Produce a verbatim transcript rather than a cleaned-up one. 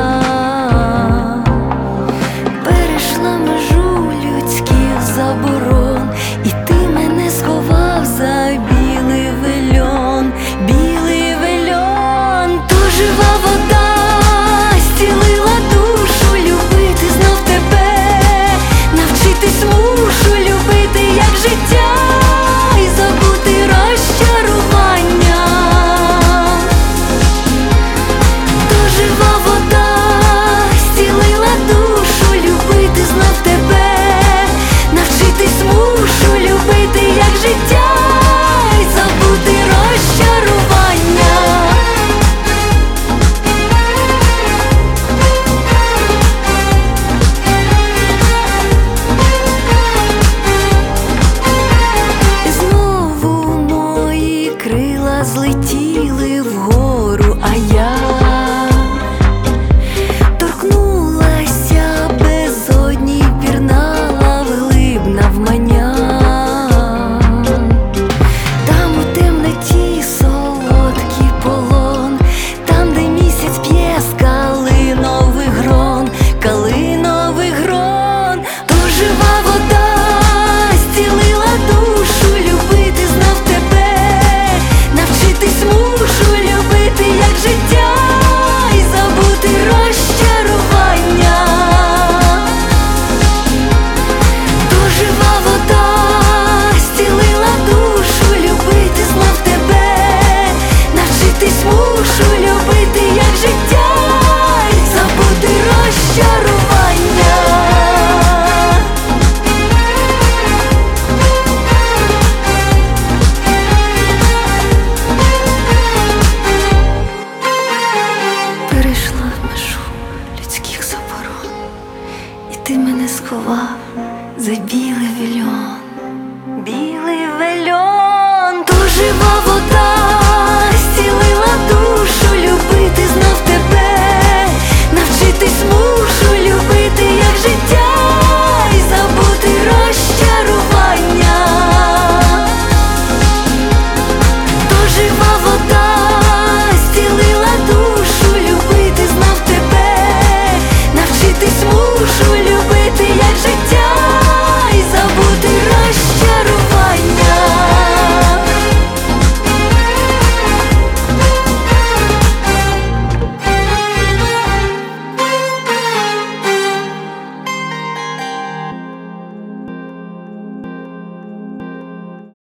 перейшла межу людських заборон, і ти мене сховав за білий вельон, білий вельон. То жива вода зцілила душу, любити знов тебе, навчитись мушу, любити як життя і забути розчарування. То жива вода зцілила душу, любити знов тебе, навчитись мушу, любити як життя і забути розчарування. І знову мої крила злетіли вгору, а я торкнулася безодні, пірнала вглиб навмання. Там у темноті солодкий полон, там, де місяць п'є з калинових грон, калинових грон. То жива вода зцілила душу, любити знов тебе, навчитись мушу, любити як життя і забути розчарування. То жива вода зцілила душу, любити знов тебе, навчитись мушу, любити як життя і забути розчарування. Перейшла межу людських заборон, і ти мене сховав за білий вельон, білий вельон. То жива вода зцілила душу, любити знов тебе, навчитись мушу, любити як життя і забути розчарування. То жива вода зцілила душу, любити знов тебе, навчитись мушу,